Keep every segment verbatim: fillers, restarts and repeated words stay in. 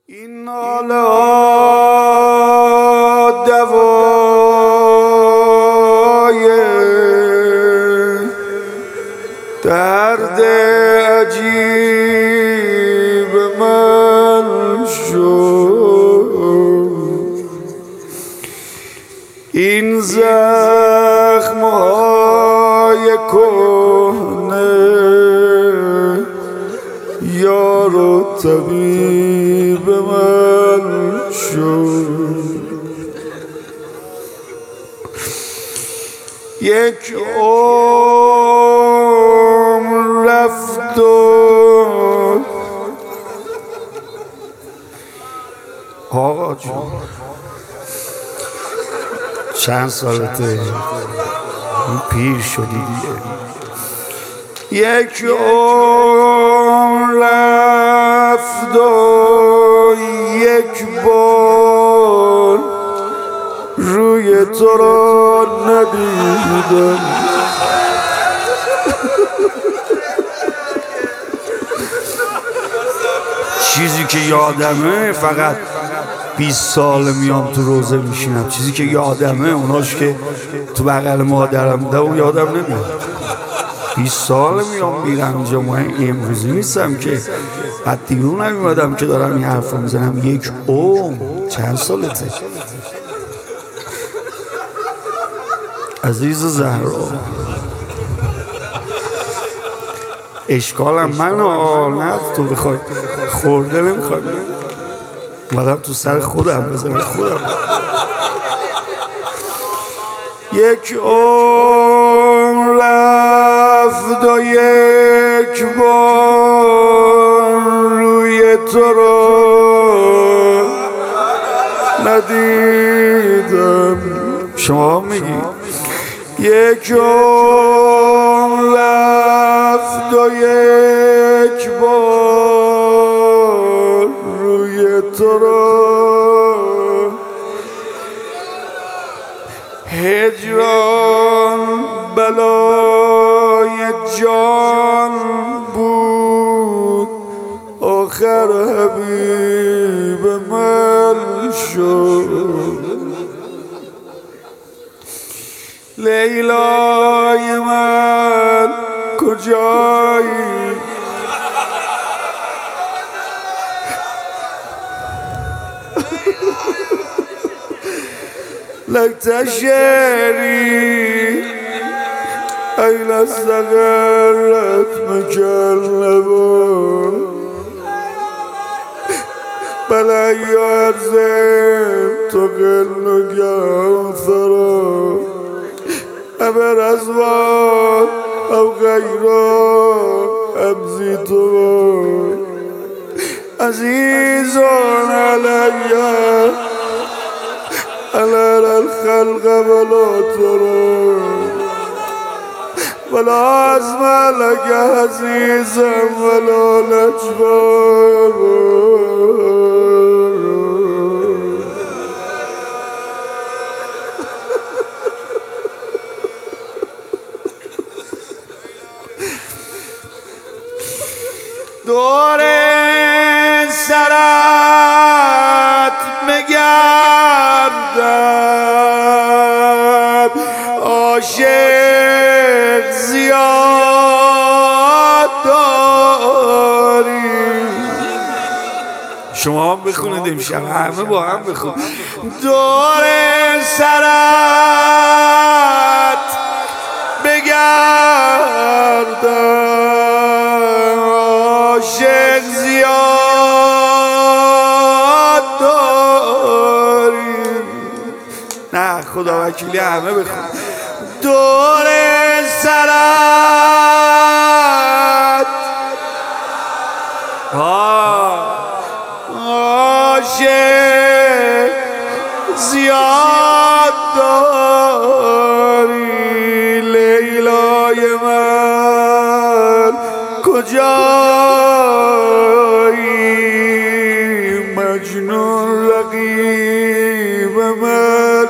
این ناله دوای درد عجیب من شد. این زخم‌های کهنه یار و طبیب من شد. یک عمر رفت و آقا جون چند سالته پیر شدی دیگه. یک عمر رفت و یک بار روی تو را ندیدم. چیزی که یادمه فقط بیست سال میام تو روزه میشینم. چیزی که یادمه اوناش که تو بغل مادرم بوده اون یادم نمیاد. بیست سال میام میرم اینجا. من امروزی نیستم که بعد دیرون نمیمادم که دارم این حرف رو میزنم. یک عمر. چند سالته عزیز زهرا؟ اشکالم من ها، نه تو بخوای خورده نمیخوای مادم تو سر خودم بزنم. خودم یک عمر رفت و یک بار روی تو را ندیدم. شما میگی یک عمر رفت و یک بار روی تو را هجران بلای جان بود آخر حبیب من شد. لیلای من کجایی؟ لك تشعري أين استقرت مكلبه بلا يرزم تقل كوثره أبر أزواج أو غيره أبزي طبه عزيز علي على الخلق ولا ترى ولا عزم لك عزيزا ولا نجبار. دور سرت میگردد عاشق زیاد داری. شما هم بخونید امشب، همه با هم بخونید. دور سرت بگردد عاشق زیاد داری. نه خدا وکیلی همه بخون. دور سرت عاشق زیاد داری. لیلای من کجایی؟ مجنون رقیب من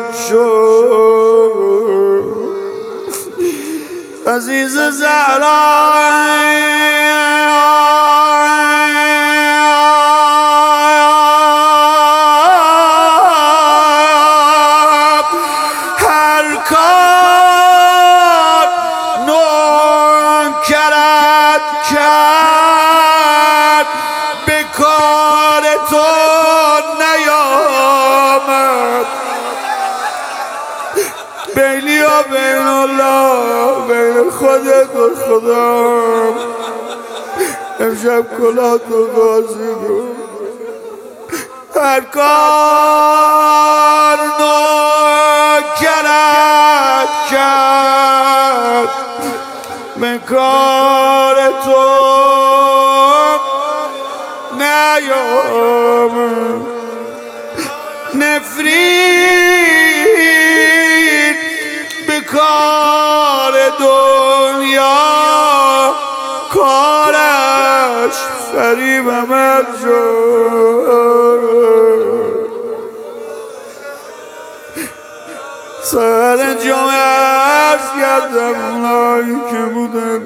شد. عزیز زهرا تو نیامد بینی و بین الله بین خودت و خدا امشب کلاتو قاضی کن هر کار نوکرت کرد به کار تو نیامد نفرین به کار دنیا کارش فریب عمل شد سر جامعه عرض کردم اونایی که بودن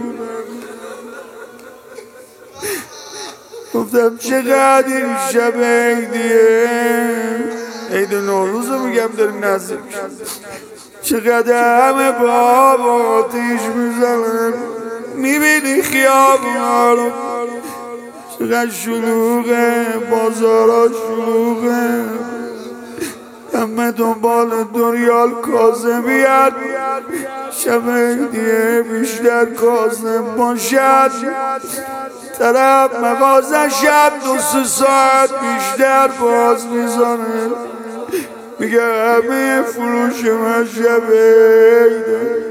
گفتم چقدر این شب عیدیه عید نوروز رو میگم داریم نزدیک چقدر همه با آتیش میزنن میبینی خیابونا رو چقدر شلوغه بازارا شلوغه همه دنبال دوریال کاظمی‌اند شب عیدیه بیشتر کاظم باشد طرف مغازه شب دو سه ساعت بیشتر باز میزنه میگه همه فروش من شب عیده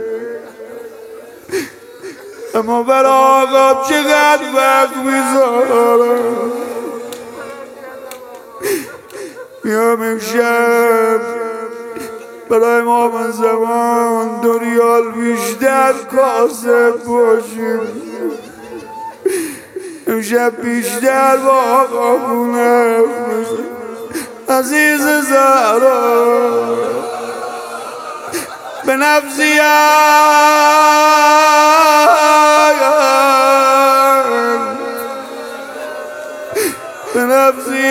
اما برای آقا چقدر وقت میذاره میام امشب برای امام زمان دو ریال بیشتر کاسب باشیم امشب بیشتر با آقا بونه عزیز زهرا به نفسی به نفسی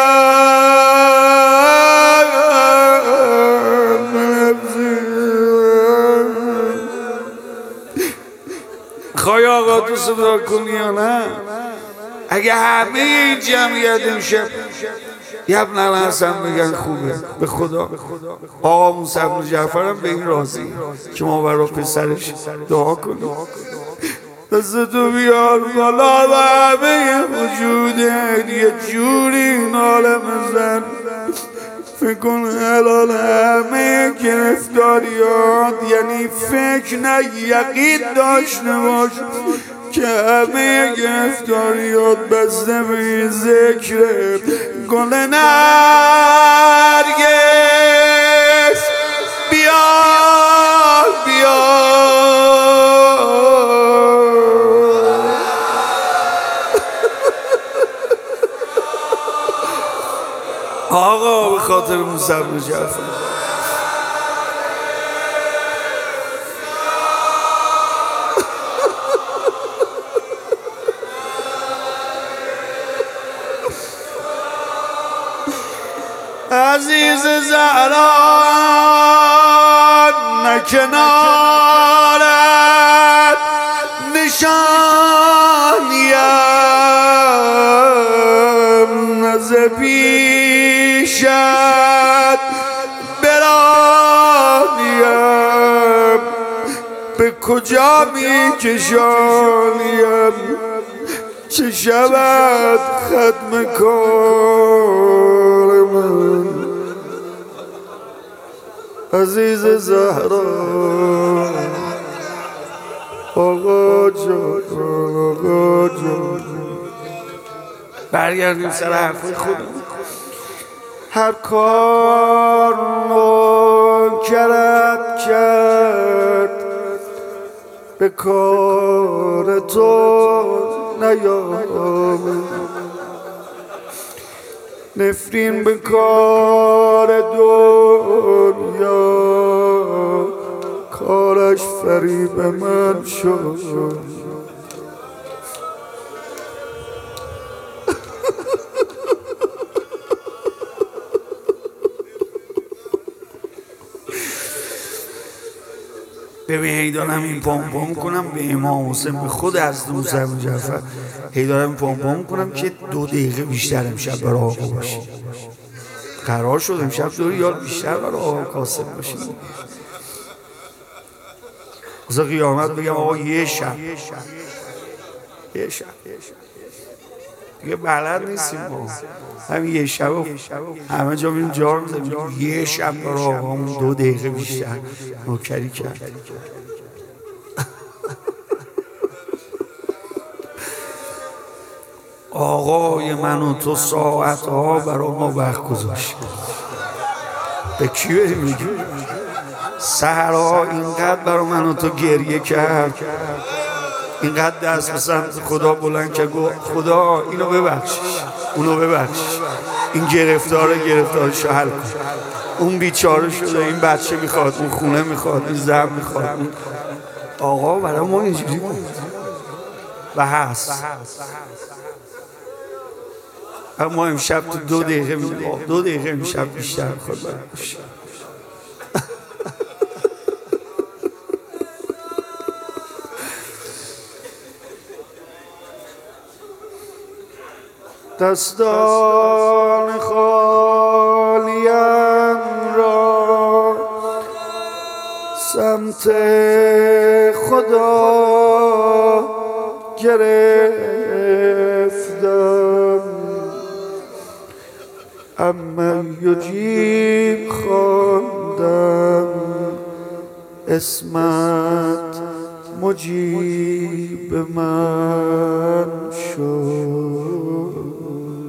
خواهی آقا تو صدا کنی یا نه اگه همه این جمعیت امشب یبن الحسن بگن خوبه به خدا آقا موسی بن جعفر هم به این راضی که ما برای پسرش دعا کنیم دستتو بیار بالا و همه وجودت یه جوری ناله بزن فکر کن الان همه گرفتاریات یعنی فکر نه یقین داشته باش که همه گرفتاریات بسته به این ذکره گل نرگس بیار بیار آقا به خاطر موسی بن جعفر عزیز زهرا نکنارت نشانیم نز پیشت برانیم به کجا می کشانیم چه شود ختم کار من عزیز زهرا آقا جان آقا جان برگردیم سر حرفای خودم هر کار نوکرت کرد به کار تو نیامد نفرین به کار دنیا کارش فریب من شد ببین هی دارم این پام پام میکنم به امام حسین، به خود از موسی بن جعفر هی دارم این پام پام میکنم که دو دقیقه بیشتر امشب برای آقا باشیم. قرار شد امشب دو ریال بیشتر برای آقا قاسم باشیم. از قیامت بگم آقا یه شب یه شب دیگه بلد نیستیم ما، همین یه شب همه جا میریم جا رو میزنیم یه شب برای آقامون دو دقیقه بیشتر نوکری کرد. آقای من و تو ساعتها برای ما وقت گذاشت. به کی بریم میگیم؟ سحرها اینقدر برای من و تو گریه کرد، اینقدر دست به سمت خدا بلند که گفت خدا اینو ببخش، اونو ببخش، این گرفتاره گرفتارشو حل کن، اون بیچاره شده، این بچه میخواد، اون خونه میخواد، این زن میخواد. آقا برای ما اینجوری بود و هست. اما امشب تو دو دقیقه میگه دو دقیقه امشب بیشتر میخواد باید باشه. دستان خالیم را سمت خدا گرفتم، اما یجیب خواندم اسمت مجیب من شد.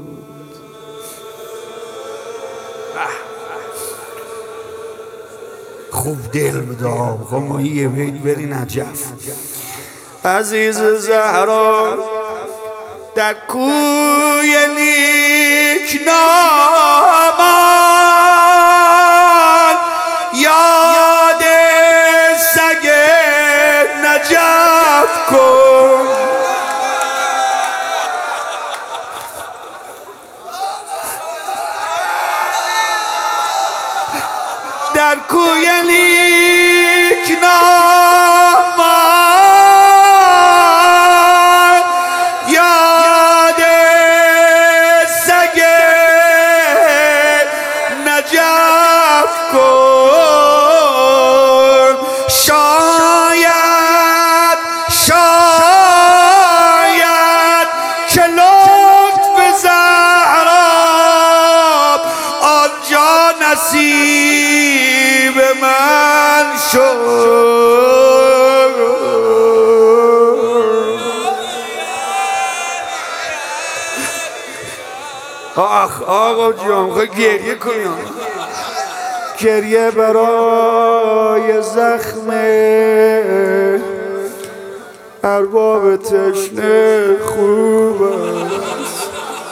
خوب دل بده آقا ما یه بیت بری نجف. عزیز زهرا در کوی نیک نامان یاد سگ نجف کن، در کوی نیک نامان یاد سگ نجف کن. شاید شاید که لطف زهرا آنجا نصیب من شد. آخ آقا جان خواهی گریه کنیم، گریه برای زخم ارباب تشنه خوب است.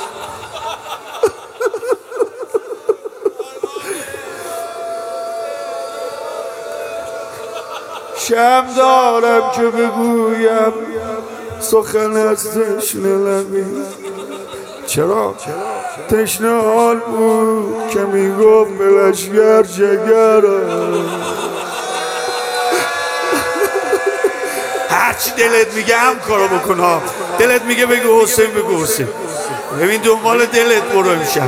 شم دارم که بگویم سخن از تشنه لبی، چرا؟ تشنه حال بود که میگفت به لشگر جگرم. هرچی دلت میگه هم کارو بکن، دلت میگه بگو حسین بگو حسین. ببین دنبال دلت برو امشب.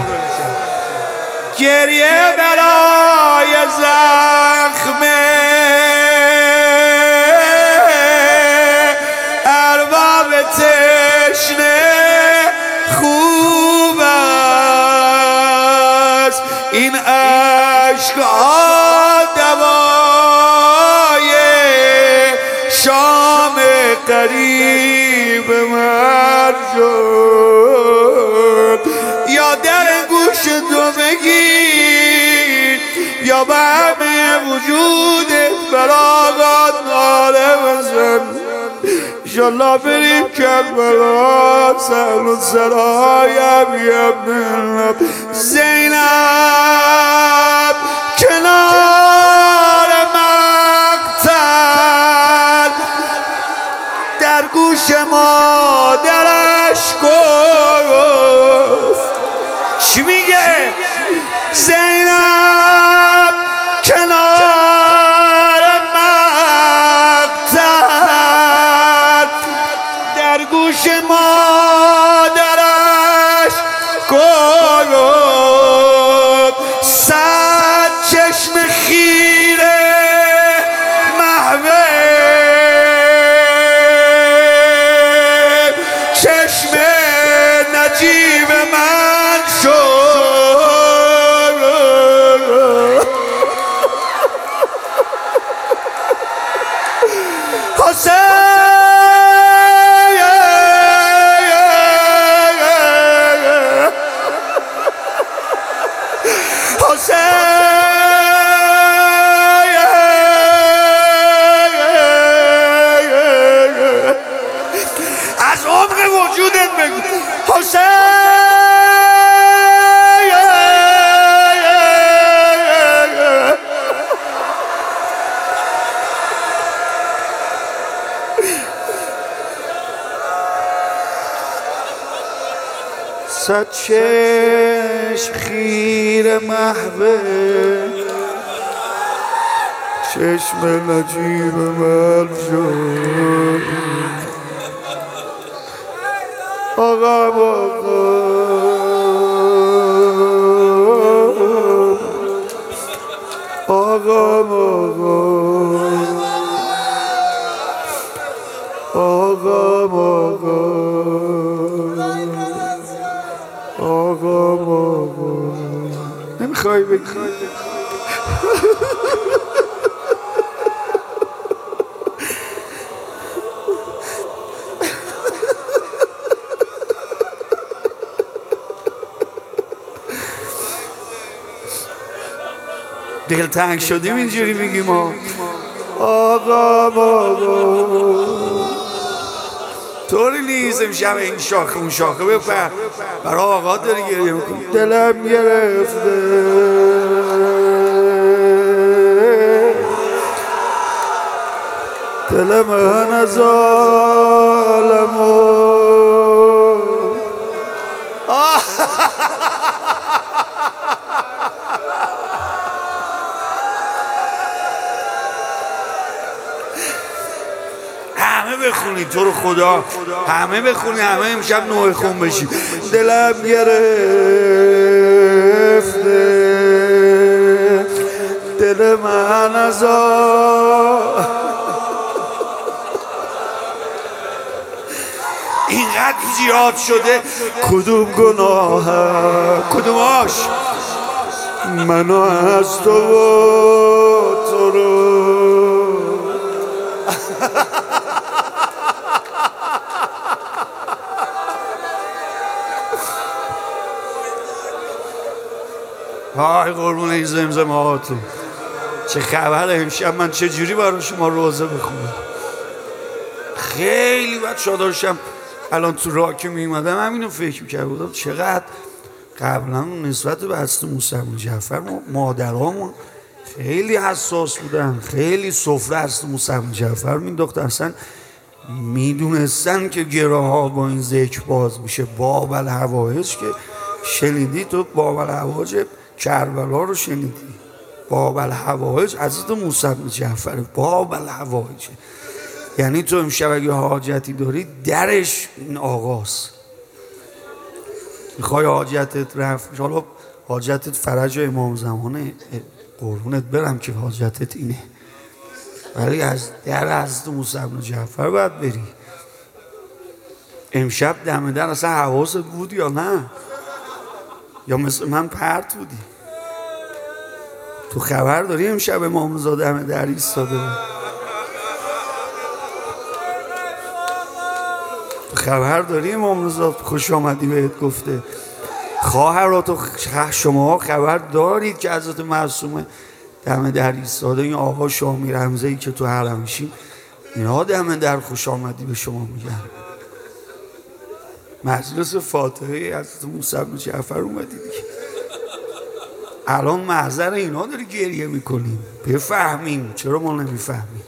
گریه برای زخم ارباب تشنه خوب است، این عشقها دوای شام قریب من شد. یا در گوش تو بگیر یا به همه وجودت براغات ناله بزن. انشالله بریم کربلا سهل و سرایم یبن زینب کنار مقتل در گوش مادرش گفت. چی میگه؟ زینب کنار مقتل صد چشم خیر محوه چشم نجیب من شد آقا آقا آقا آقا آقا آقا آقا نمیخوای بگی دلتنگ شدیم اینجوری میگیم ما آقا آقا طوری نیست امشب این شاخه اون شاخه بپر برای آقا داری گریه میکنی دلم گرفته دل من از عالم همه بخونی تو رو خدا همه بخونی همه امشب نوع خون بشی دلم گرفته دل من از اینقدر زیاد شده کدوم گناه کدوماش منو از تو و تو رو های قربون این زمزمه هاتون چه خبر امشب من چه جوری برای شما روزه بخونم خیلی بچه‌ها داشتم الان تو راه که می‌اومدم همینو فکر می‌کردم بودم چقدر قبلا نسبت به حضرت موسی بن جعفر مادرامون خیلی حساس بودن خیلی سفره حضرت موسی بن جعفر مینداختن اصلا میدونستن که گراها با این ذکر باز میشه باب الحوائج که شنیدی تو باب الحوائج کربلا رو شنیدی باب الحوائج حضرت موسی بن جعفر باب الحوائج یعنی تو امشب اگه حاجتی داری درش این آغاز میخوای حاجتت رفت حالا حاجتت فرج امام زمانه قربونت برم که حاجتت اینه ولی از در حضرت موسی بن جعفر باید بری امشب دم در اصلا حواست بود یا نه یا مثل من پرت بودی تو خبر داری امشب امام زاده همه در ایستاده تو خبر داری امام زاده خوش آمدی بهت گفته خواهرات و شما خبر دارید که حضرت معصومه دم در ایستاده این آقا شامی رمزه‌ای که تو حرمشیم اینا دم در خوش آمدی به شما میگن مجلس فاتحه حضرت موسی بن جعفر اومدی دیگه الان محضر اینا داری گریه میکنیم بفهمیم چرا ما نمیفهمیم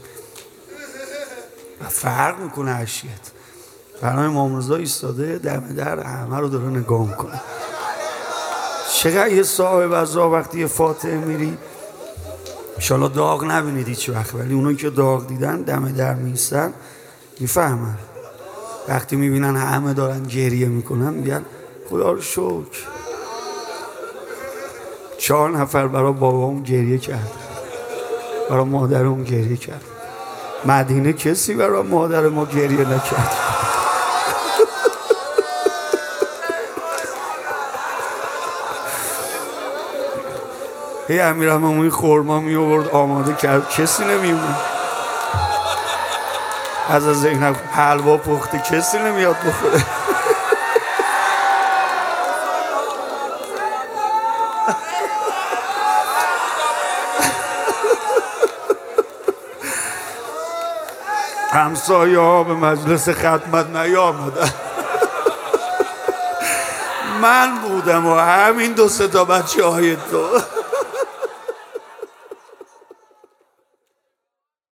و فرق میکنه عشیت برای امام رضا ایستاده دم در همه رو داره نگاه میکنه چقدر یه صاحب عزا وقتی یه فاتحه میری انشالله داغ نبینید هیچ وقت ولی اونایی که داغ دیدن دم در میستن میفهمن وقتی میبینن همه دارن گریه میکنن میگن خدا رو شکر چهار نفر برای بابام گریه کرد برای مادرم گریه کرد مدینه کسی برای مادر ما گریه نکرد هی امیرالمومنین خورما می آورد آماده کرد کسی نمیمون از از زینب حلوا پخته کسی نمیاد بخوره همسایه ها به مجلس ختمت نیامدن من بودم و همین دو سه تا بچه های تو